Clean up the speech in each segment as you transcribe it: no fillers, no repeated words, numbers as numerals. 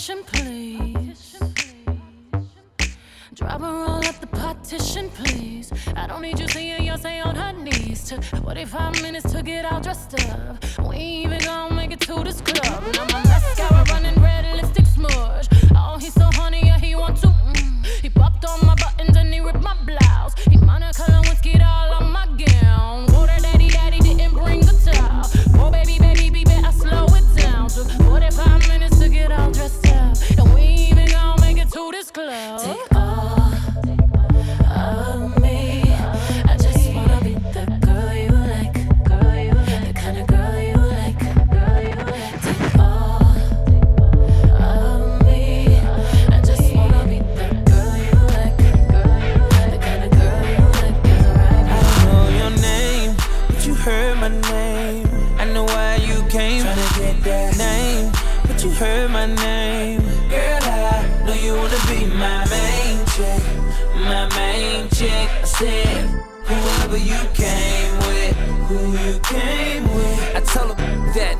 partition, please. Drop her all up the partition, please. I don't need you seeing Beyonce on her knees. Took 45 minutes to get all dressed up. We ain't even gonna make it to this club. Now my mascara running red, lipstick smudge. Oh, he's so horny, yeah, he want to. He popped on my buttons and he ripped my blouse. He monocolor whiskey all on my gown. Water daddy didn't bring the towel. Oh, baby, I slow it down. Took 45 minutes to get all dressed up. And we ain't even gonna make it to this club. Take all of me. I just wanna be the girl you like. The kind of girl you like. Take all of me. I just wanna be the girl you like. The kind of girl you like. I know your name, but you heard my name. I know why you came, tryna get that name, but you heard my name. Girl, I know you wanna be my main chick, my main chick. I said, whoever you came with, who you came with. I told her that.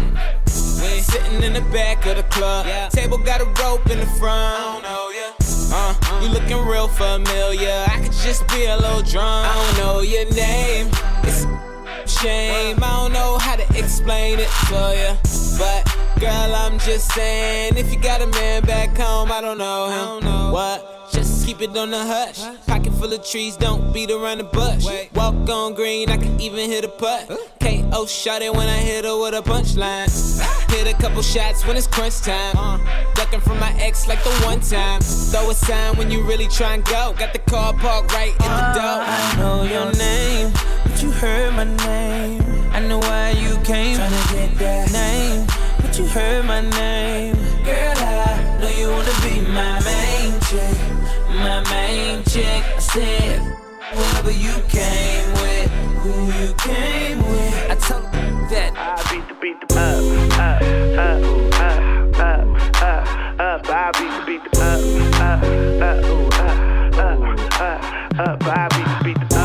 We sitting in the back of the club, table got a rope in the front. I don't know ya. You looking real familiar. I could just be a little drunk. I don't know your name. It's shame. I don't know how to explain it to ya, but girl, I'm just saying, if you got a man back home, I don't know him. What? Just keep it on the hush. Pocket full of trees, don't beat around the bush. Walk on green, I can even hit a putt. KO shot it when I hit her with a punchline. Hit a couple shots when it's crunch time. Ducking from my ex like the one time. Throw a sign when you really try and go. Got the car parked right in the door. I know your name, but you heard my name. I know why you came, tryna get that name, but you heard my name. Girl, I know you wanna be my main chick, my main chick. I said, whoever you came with, who you came with. I told her that I beat the up. I beat the I beat the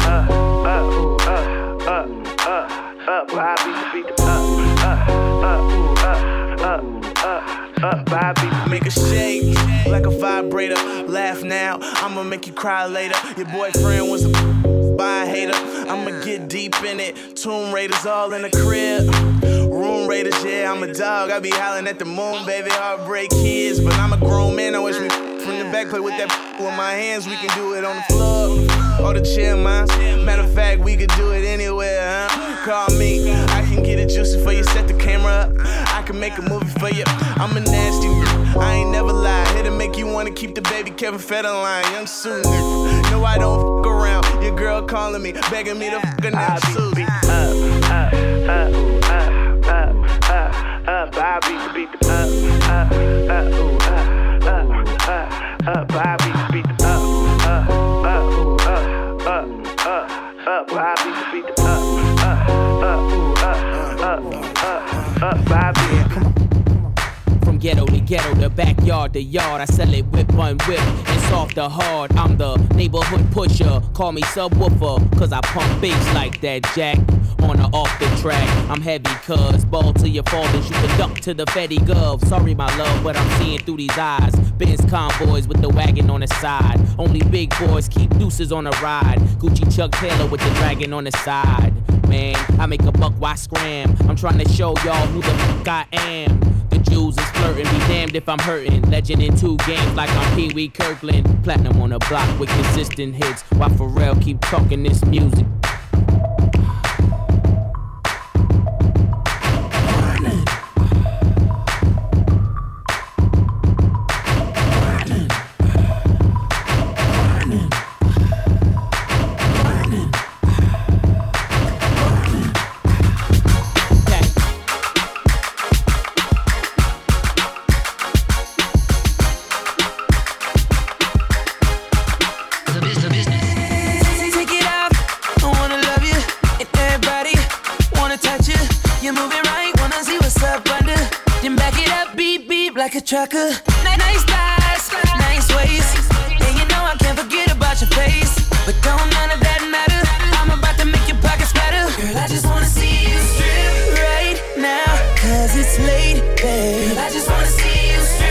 make a shake like a vibrator. Laugh now, I'ma make you cry later. Your boyfriend was a hater. I'ma get deep in it. Tomb Raiders all in the crib. Room Raiders, yeah, I'm a dog. I be howling at the moon, baby. Heartbreak kids, but I'm a grown man. I wish me from the back play with that with my hands. We can do it on the floor or the chair, man. Matter of fact, we could do it anywhere, huh? Call me, I can get it juicy for you. Set the camera up, I can make a movie for you. I'm a nasty, I ain't never lie. Here to make you wanna keep the baby Kevin Federline. Young Sue, no, I don't fuck around. Your girl calling me, begging me to fuck her now. Susie. I beat the From ghetto to ghetto, the backyard to yard, I sell it whip on whip and soft to hard. I'm the neighborhood pusher, call me subwoofer, cause I pump bass like that, Jack. On or off the track, I'm heavy cuz ball to your fathers, you can duck to the Fetty Gov. Sorry my love, but I'm seeing through these eyes. Benz convoys with the wagon on the side. Only big boys keep deuces on the ride. Gucci Chuck Taylor with the dragon on the side. Man, I make a buck, why scram? I'm trying to show y'all who the fuck I am. The Jews is flirting, be damned if I'm hurting. Legend in 2 games like I'm Pee Wee Kirkland. Platinum on the block with consistent hits, while Pharrell keep talking this music. Like a trucker, nice thighs, nice waist, and you know I can't forget about your face. But don't none of that matter. I'm about to make your pockets better. Girl, I just wanna see you strip right now, cause it's late, babe. Girl, I just wanna see you strip.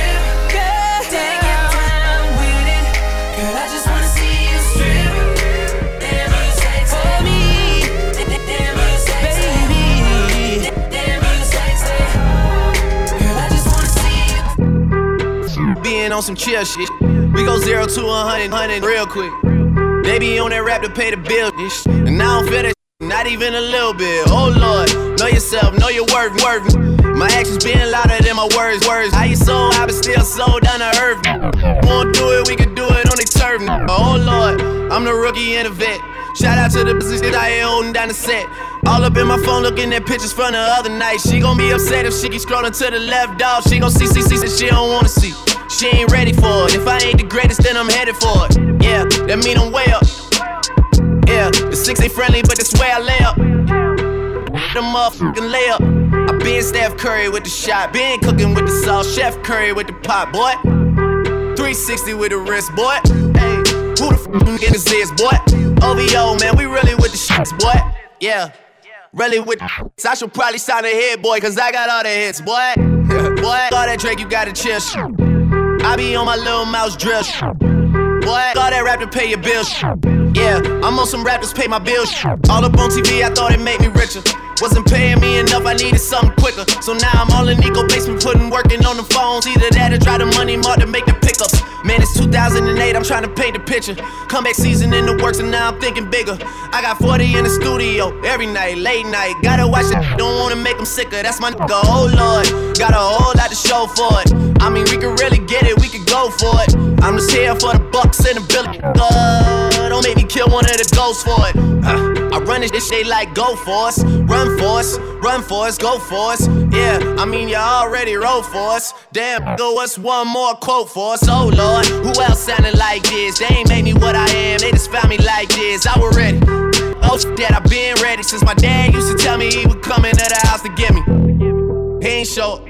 on some chill shit. We go 0 to 100 real quick. They be on that rap to pay the bill, and I don't feel that not even a little bit. Oh Lord, know yourself, know your worth. My actions being louder than my words. How you so high but still so down to earth? Won't do it, we can do it on the turf. Oh Lord, I'm the rookie and the vet. Shout out to the business that I ain't holding down the set. All up in my phone looking at pictures from the other night. She gon' be upset if she keep scrolling to the left, dog. She gon' see that she don't wanna see. She ain't ready for it. If I ain't the greatest, then I'm headed for it. Yeah, that mean I'm way up. Yeah, the 6 ain't friendly, but that's where I lay up. The motherfucking layup. I been Steph Curry with the shot, been cooking with the sauce, Chef Curry with the pot, boy. 360 with the wrist, boy. Hey, who the f*** niggas is, boy? OVO, man, we really with the shits, boy. Yeah, really with the shits. I should probably sign a hit, boy, cause I got all the hits, boy. Boy, all that Drake, you gotta chill. I be on my little mouse drill. Boy, all that rap to pay your bills. Yeah, I'm on some rappers pay my bills. All up on TV, I thought it made me richer. Wasn't paying me enough, I needed something quicker. So now I'm all in Nico basement, working on the phones. Either that or try the money mark to make the pickups. Man, it's 2008, I'm trying to paint the picture. Comeback season in the works and now I'm thinking bigger. I got 40 in the studio, every night, late night. Gotta watch it, don't wanna make them sicker. That's my nigga, oh Lord. Got a whole lot to show for it. I mean, we could really get it, we could go for it. I'm just here for the bucks and the billy. Don't make me kill one of the ghosts for it. I run this shit like go for us. Run for us, go for us. Yeah, I mean, you already wrote for us. Damn, go, what's one more quote for us? Oh Lord, who else sounded like this? They ain't made me what I am, they just found me like this. I was ready. Oh shit, that I been ready since my dad used to tell me he would come into the house to get me. He ain't show.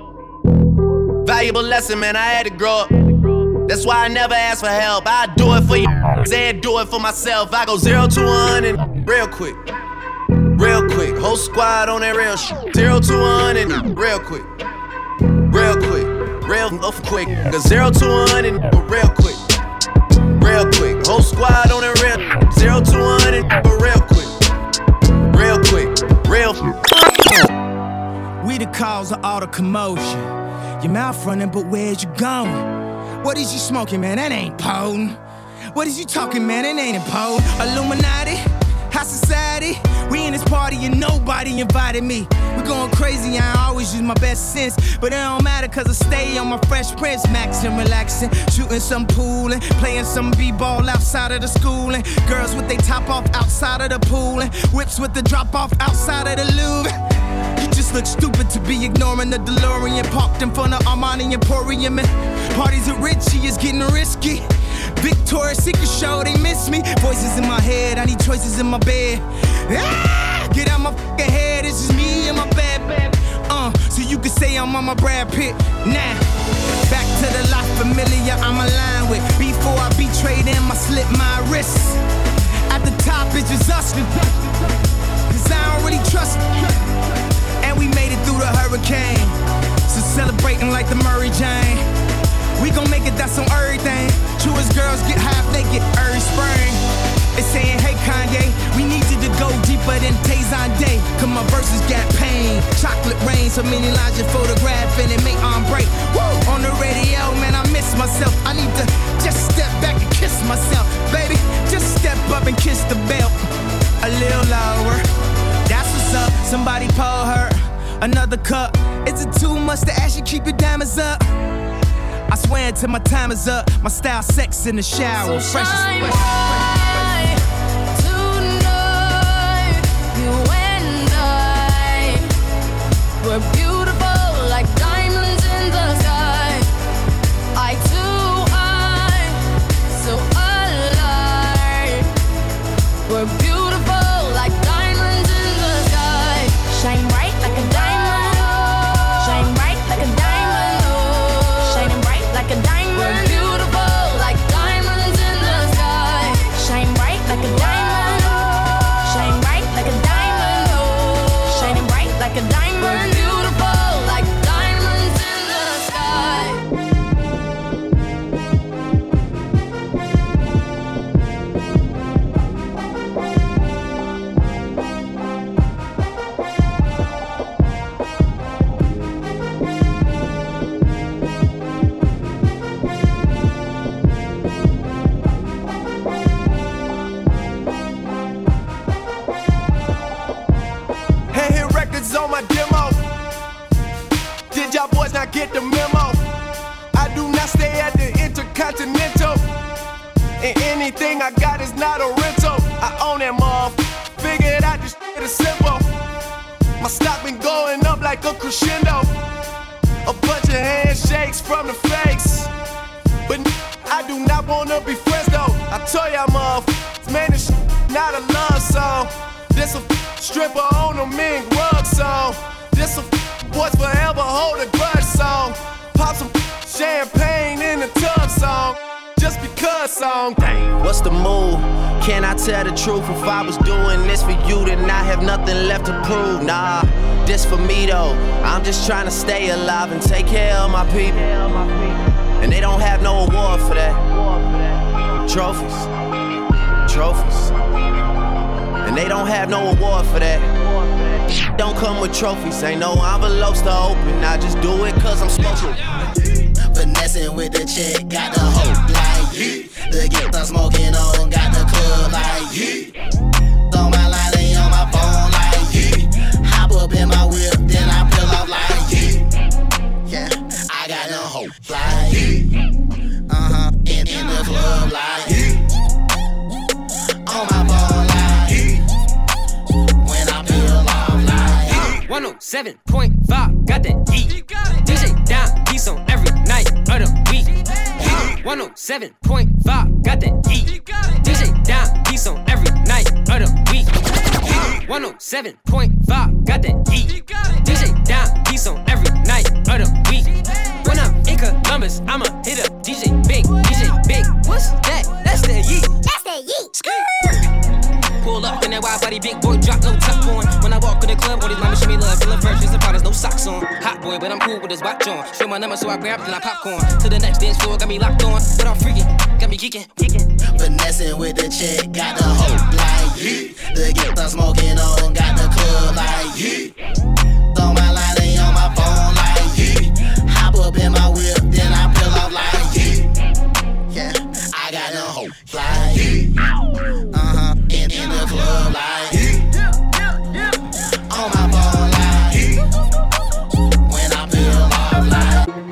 Valuable lesson, man, I had to grow up. That's why I never ask for help. I do it for you, and do it for myself. I go 0 to 100 real quick. Real quick, whole squad on that real shit. 0 to 100 real quick. Real quick, real quick. Go 0 to 100 real quick. Real quick, whole squad on that real 0 to 100 real quick. Real quick, real. We the cause of all the commotion. Your mouth running, but where's you going? What is you smoking, man? That ain't potent. What is you talking, man? That ain't important. Illuminati, high society. We in this party and nobody invited me. We going crazy, I always use my best sense. But it don't matter cause I stay on my Fresh Prince. Maxing, relaxing, shooting some pool and playing some b-ball outside of the school. And girls with they top off outside of the pool. And whips with the drop off outside of the Louvre. You just look stupid to be ignoring the DeLorean parked in front of Armani Emporium. And parties at Richie is getting risky. Victoria's Secret show, they miss me. Voices in my head, I need choices in my bed. Ah, get out my fucking head, it's just me and my bad. So you can say I'm on my Brad Pitt. Nah, back to the La Familia I'm aligned with. Before I betrayed them, I slit my wrists. At the top, it's just us. Cause I don't really trust them. And we made it through the hurricane. So celebrating like the Murray Jane. We gon' make it, that's on everything. True as girls get half naked every spring. They saying, hey Kanye, we need you to go deeper than Tazan Day. Cause my verses got pain. Chocolate rain, so many lines you photograph and it make on break. Woo! On the radio, man, I miss myself. I need to just step back and kiss myself. Baby, just step up and kiss the belt. A little lower. That's what's up. Somebody pour her another cup. Is it too much to ask you keep your diamonds up? I swear until my time is up. My style sex in the shower. So fresh shine as bright tonight. You and I, we're beautiful like diamonds in the sky. Eye to eye, so alive. We're beautiful like diamonds in the sky. Shine bright like a diamond. Shine bright like a diamond. Shining bright like a diamond. We're beautiful like diamonds in the sky. my demo. Did y'all boys not get the memo? I do not stay at the Intercontinental, and anything I got is not a rental. I own that motherfucker. Figured out this shit is simple. My stock been going up like a crescendo. A bunch of handshakes from the fakes, but I do not wanna be friends though. I told y'all motherfuckers, man, this not a love song. This a stripper on a mink rug song. This a boys forever hold a grudge song. Pop some champagne in the tub song. Just because song. Dang, what's the move? Can I tell the truth? If I was doing this for you, then I have nothing left to prove. Nah, this for me though. I'm just trying to stay alive and take care of my people. And they don't have no award for that. Trophies. And they don't have no award for that. Don't come with trophies, ain't no envelopes to open. I just do it cause I'm supposed to. Finessing with the chick, got the hope like you. The gift I'm smoking on, got the club like you. On my line, they on my phone like you. Hop up in my whip, then I pull off like you. Yeah, I got the hope like you. In the club like you. On my phone like you. When I pull off like you. 107.5, got that E. DJ down, peace on every night of the week. 107.5, got that E. DJ down, peace on every night of the week. 107.5, got that E. DJ down, peace on every night of the week. When I'm in Columbus, I'ma hit up DJ Big. What's that? That's that Yeet. Pull up in that wide body, big boy, drop no top on. When I walk in the club, all these mamas show me love, feeling fresh, and powders, no socks on. Hot boy, but I'm cool with his watch on. Show my number, so I grab it and I popcorn. To the next dance floor, got me locked on, but I'm freaking, got me geeking. Finessing with the chick, got the hope like you. The gift I'm smoking on, got the club like you. On my line, they on my phone like you. Hop up in my whip, then I pull off like you. Yeah, I got the hope like you. In the club like you. On my phone like you. When I pull off like you.